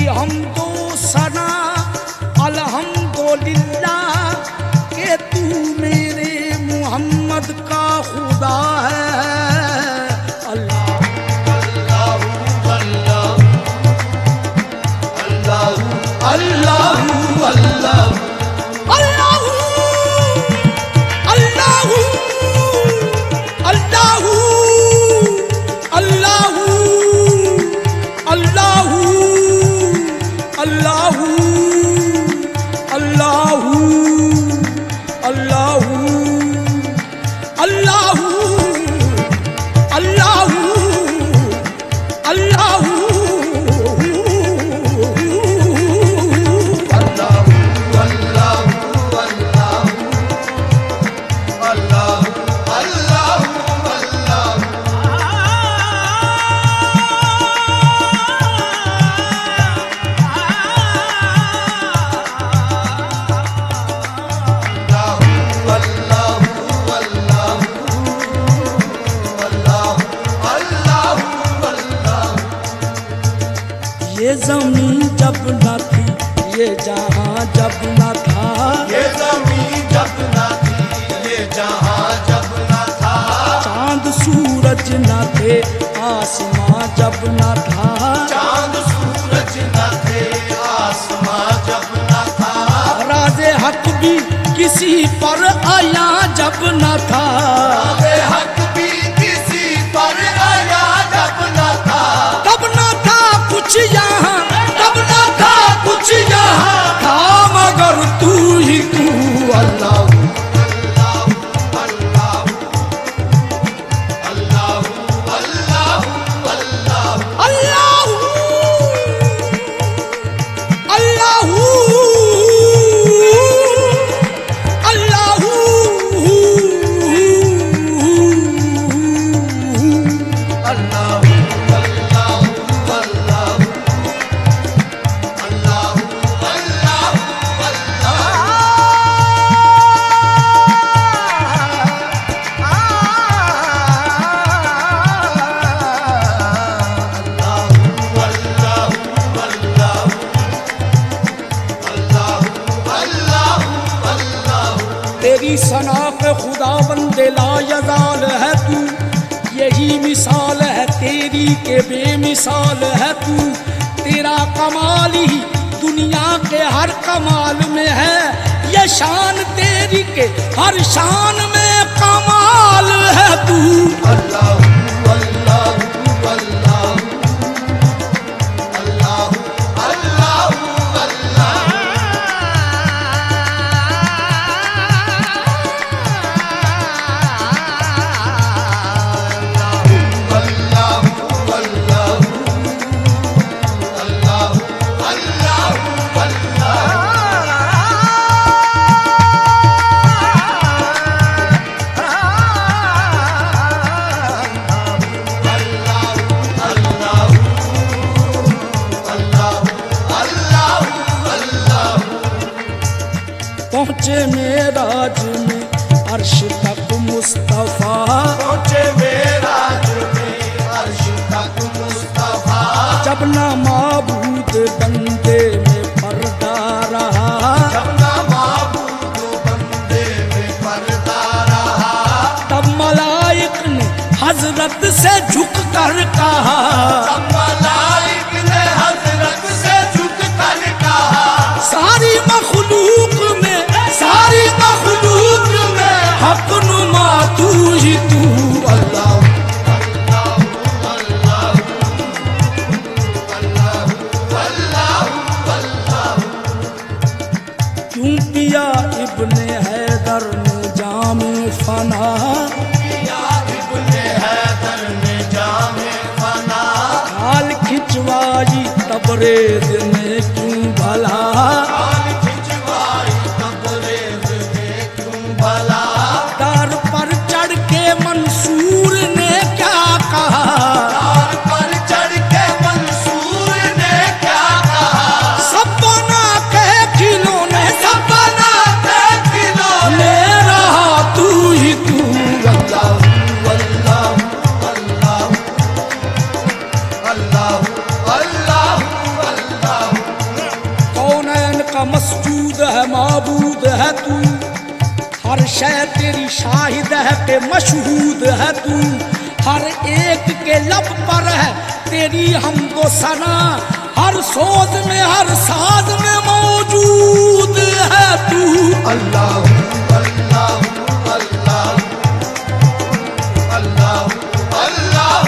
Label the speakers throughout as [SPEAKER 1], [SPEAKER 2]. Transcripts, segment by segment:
[SPEAKER 1] हम तो सना अल्हम्दुलिल्लाह के तू मेरे मोहम्मद का खुदा है। अल्लाह अल्लाह अल्लाह अल्लाह ये ज़मीन जब न थी, ये जहां जब न था,
[SPEAKER 2] ये ज़मीन जब न थी, ये जहां जब न था,
[SPEAKER 1] चांद सूरज न थे, आसमां जब न था,
[SPEAKER 2] चांद सूरज न थे, आसमां जब न था,
[SPEAKER 1] राज़े हक भी किसी पर आया जब न था,
[SPEAKER 2] राज़े हक भी किसी पर आया जब न था,
[SPEAKER 1] तब न था कुछ यहाँ, तब न था कुछ यहाँ, था मगर तू ही तू। अल्लाह तेरी सना के खुदा बंदे लायज़ाल है तू, यही मिसाल है तेरी के बेमिसाल है तू। तेरा कमाल ही दुनिया के हर कमाल में है, ये शान तेरी के हर शान में कमाल है तू।
[SPEAKER 2] अल्लाह अल्लाह अल्लाह अल्लाह अल्लाह
[SPEAKER 1] पहुँचे मेराज में अर्श तक मुस्तफा,
[SPEAKER 2] पहुँचे मेराज में अर्श तक मुस्तफा,
[SPEAKER 1] जब ना माबूद बंदे में पर्दा रहा,
[SPEAKER 2] जब ना माबूद बंदे में पर्दा रहा,
[SPEAKER 1] तब मलाइक ने हजरत से झुक कर कहा,
[SPEAKER 2] तब मलाइक ने हजरत से झुक कर कहा,
[SPEAKER 1] सारी मखलूक में, सारी मखलूक में हक नुमा तू ही तू। अल्लाह क्यों पिया इब्ने हैदर ने जामे फना,
[SPEAKER 2] इब्ने हैदर ने जामे फना,
[SPEAKER 1] हाल खिंचवाई तबरेज ने क्यों भला,
[SPEAKER 2] हाल खिंचवाई तबरेज ने क्यों भला,
[SPEAKER 1] दार पर चढ़ के मंसूर ने क्या कहा,
[SPEAKER 2] दार पर चढ़ के मंसूर ने क्या कहा,
[SPEAKER 1] सब बना के खिलौने, सब बना के खिलौने रहा तू ही तू।
[SPEAKER 2] अल्लाह अल्लाह अल्लाह अल्लाह अल्लाह
[SPEAKER 1] का मस्जूद है, माबूद है तू। हर शय तेरी शाहिद है के मशहूद है तू। हर एक के लब पर है तेरी हमदो सना। हर सोज में हर साज में मौजूद है तू।
[SPEAKER 2] अल्लाह अल्लाह अल्लाह अल्लाह अल्लाह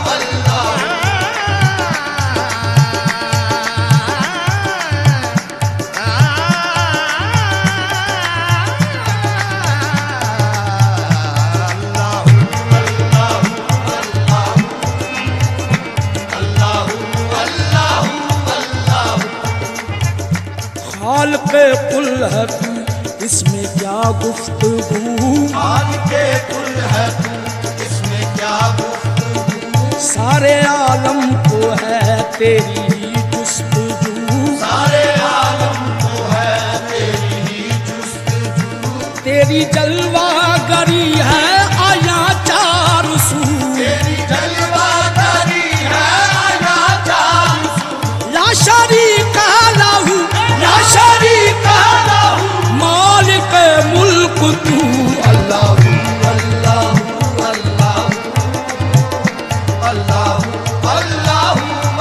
[SPEAKER 1] खालिक़े कुल है तू, इसमें क्या गुफ्तगू।
[SPEAKER 2] खालिक़े कुल है तू, इसमें क्या गुफ्तगू।
[SPEAKER 1] सारे आलम को है तेरी ही जुस्तजू।
[SPEAKER 2] सारे आलम को है तेरी ही जुस्तजू।
[SPEAKER 1] तेरी जलवागरी है आया चार सू।
[SPEAKER 2] तेरी जलवागरी है आया चार सू।
[SPEAKER 1] ला शरीका लहू, ला शरीका लहू, मालिक मुल्क तू।
[SPEAKER 2] अल्लाह अल्लाह अल्लाह अल्लाह अल्लाह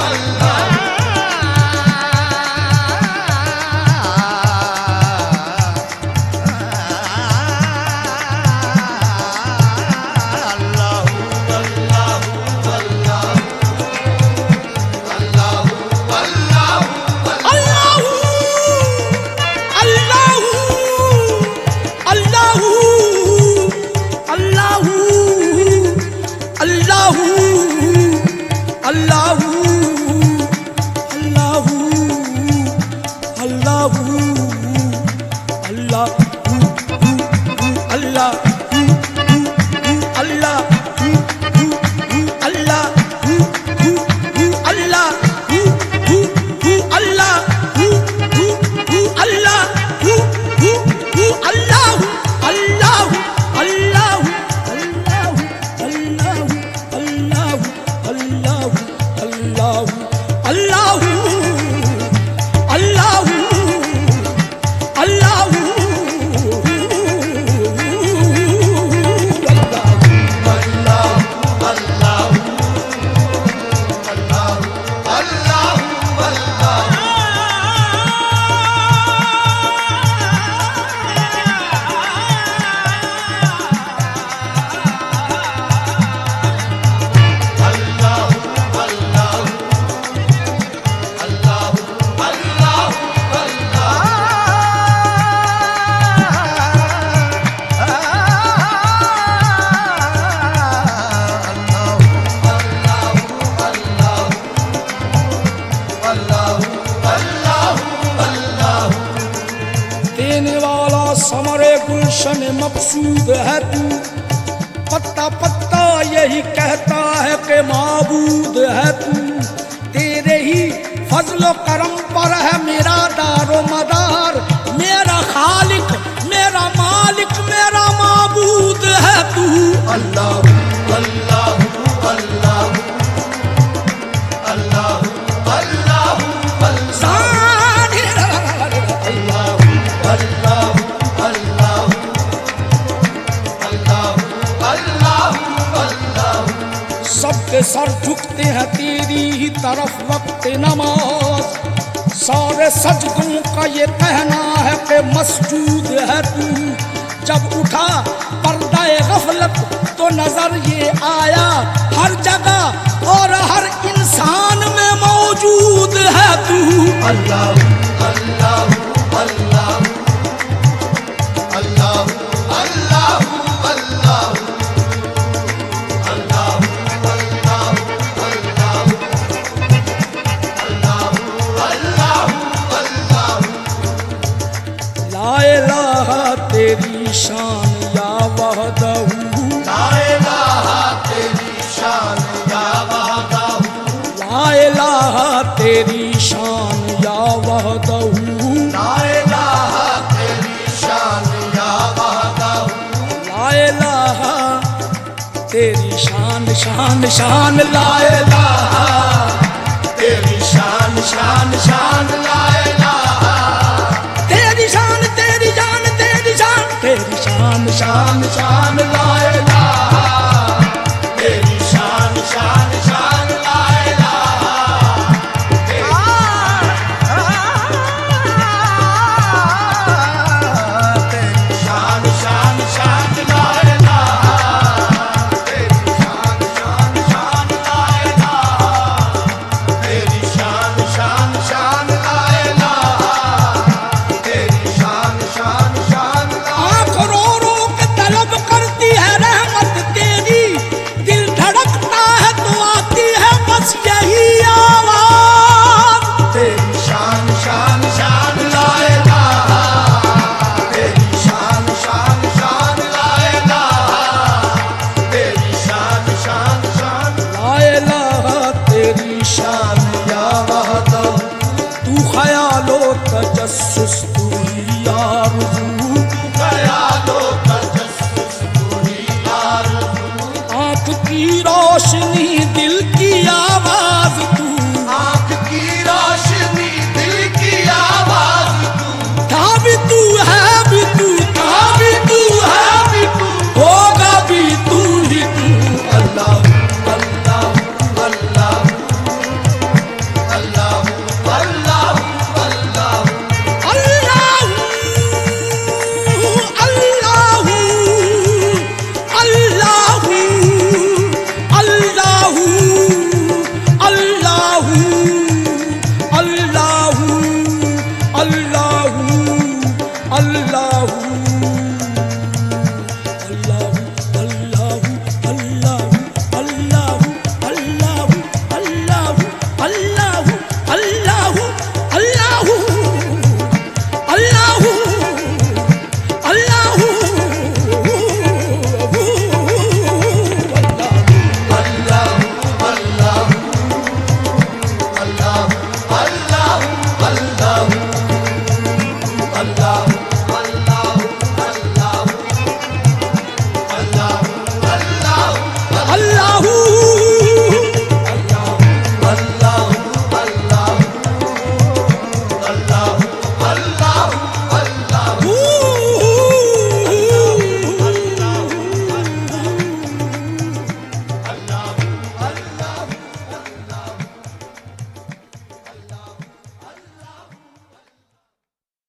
[SPEAKER 1] गुलशन मकसूद है तू। पत्ता पत्ता यही कहता है कि माबूद है तू। तेरे ही फजलो करम पर है मेरा दारो मदार। मेरा खालिक, मेरा मालिक, मेरा माबूद है तू।
[SPEAKER 2] अल्लाह अल्लाह अल्लाह अल्लाह
[SPEAKER 1] सबके सर झुकते हैं तेरी ही तरफ वक्त नमाज। सारे सजदों का ये कहना है कि मस्जूद है तू। जब उठा पर्दा गफलत तो नजर ये आया हर जगह और हर इंसान में मौजूद है तू।
[SPEAKER 2] अल्लाह अल्लाह अल्लाह अल्लाह अल्लाह
[SPEAKER 1] तेरी शान या वहदहू।
[SPEAKER 2] ला इलाहा तेरी शान या वहदहू।
[SPEAKER 1] ला इलाहा तेरी शान या वहदहू।
[SPEAKER 2] ला इलाहा तेरी शान या वहदहू।
[SPEAKER 1] ला इलाहा तेरी शान शान शान। ला
[SPEAKER 2] इलाहा तेरी शान शान शान। ला इलाहा शान शान ला इलाहा, तेरी शान शान शान ला इलाहा, तेरी शान शान शान ला इलाहा, तेरी शान शान शान ला इलाहा, तेरी शान शान शान ला इलाहा, तेरी शान शान शान ला।
[SPEAKER 1] आँख रो रो के तलब करती है रहमत तेरी, दिल धड़कता है तो आती है बस यही आवाज।
[SPEAKER 2] तेरी शान शान शान ला इलाहा, तेरी शान शान शान ला इलाहा, तेरी शान शान शान
[SPEAKER 1] ला इलाहा तेरी शान
[SPEAKER 2] या वहदहू,
[SPEAKER 1] तू ख्यालो तजस्सुस तू